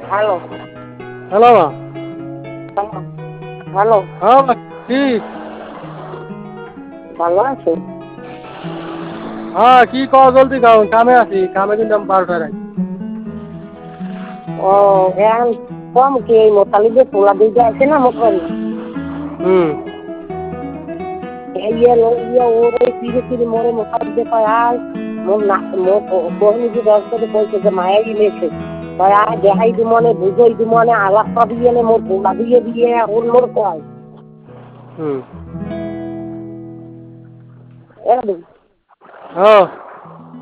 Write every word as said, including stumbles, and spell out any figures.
Hello hello মা। Hello, হ্যাঁ মা, কি? ভালো আছে? হ্যাঁ, কি কও জলদি কও, কামে আছি, কামে কিন্তু বারোটায় রাখি। ও এখন কম কি এই মোতালিবে পোলা দিতে আছে না মোট বাড়ি হুম। এই ইয়ে ইয়ে ওর ওই ফিরে ফিরে মোরে মোতালিবে কয় আয় মোর না মোর বহিনী যে দশ করে কইছে যে মায়াই লেছে কয় আয় দেখাই দি মনে বুঝই দি মনে আলাপ পাবিয়ে নে মোর পোলা দিয়ে দিয়ে ওর মোর কয় হুম। একদম হ্যাঁ।